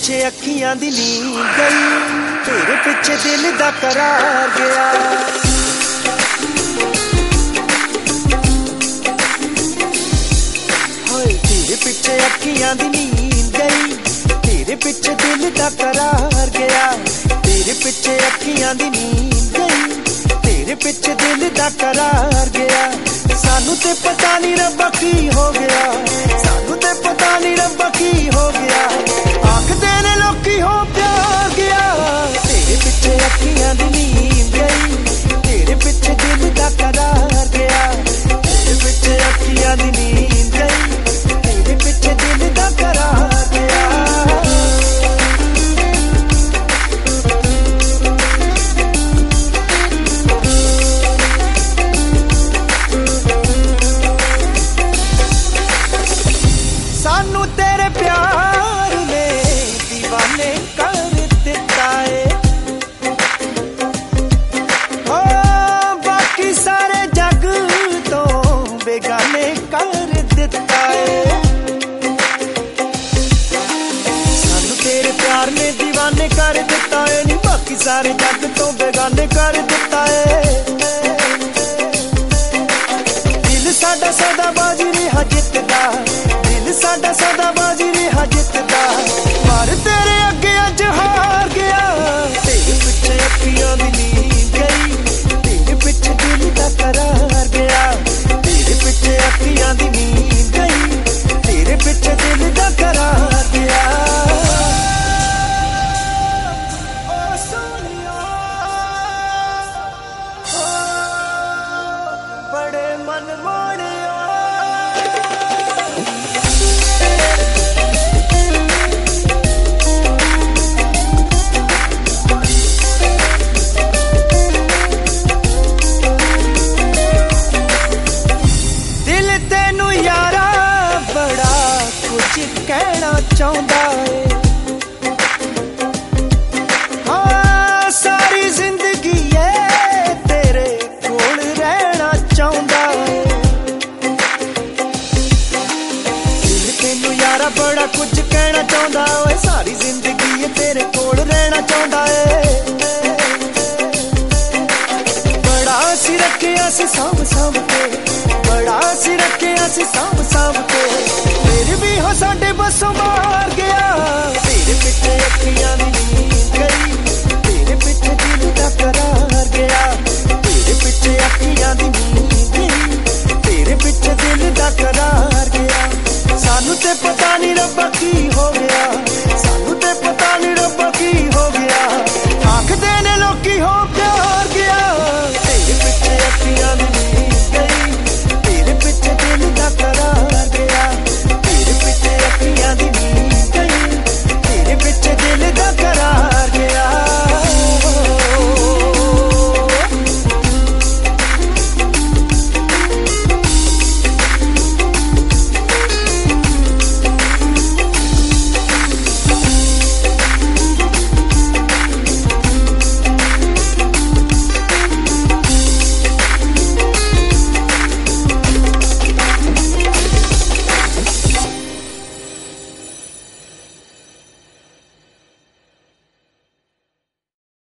पिछे अखियां दी नींद गई, तेरे पिछे दिल दा करार गया। हाय तेरे पिछे अखियां दी नींद गई, तेरे पिछे दिल दा करार गया। तेरे पिछे अखियां दी नींद गई, तेरे पिछे दिल दा करार गया। सानू ते पता नहीं रब्बा की हो गया, सानू ते पता नहीं रब्बा की हो गया। आखदे ने लोकी हो प्यार गया। तेरे पिछे अखियां दी नींद गई, तेरे पिछे दिल दा करार गया। तेरे पिछे अखियां दी नींद गई, तेरे पिछे दिल दा करार गया। सानू तेरे प्यार ने दीवाने कर दिता है, ओ बाकी सारे जग तो बेगाने कर दिता है। सानू तेरे प्यार ने दीवाने कर दिता है, नी बाकी सारे जग तो बेगाने कर दिता है। दिल साडा सदा बाजी नहीं जितदा, साडा सदा बाजी रहा जितदा, पर तेरे अगे अज हार गया। तेरे पिछे अखियां दी नींद गई, तेरे पिछे दिल दा करार गया। तेरे पिछे अखियां दी नींद गई, तेरे पिछे दिल दा करार गया। ओ सोनिया बड़े मन मोड़िया। कहना चाहता है हाँ सारी जिंदगी है तेरे कोल रहना चाहता है। दिल तेनू यारा बड़ा कुछ कहना चाहता है, सारी जिंदगी है तेरे कोल रहना चाहता है। बड़ा सी रखे अस साम साम के, बड़ा सी रखे अस साम साम के, फिर भी हो साडे बसों मार गया। तेरे पिछे अखियां दी नींद गई, तेरे पिछे दिल दा करार गया। तेरे पिछे अखियां दी नींद गई, तेरे पिछे दिल दा करार गया। सानू ते पता नहीं रब्बा की हो गया, सानू ते पता नहीं रब्बा की हो गया। आखदे ने लोकी हो प्यार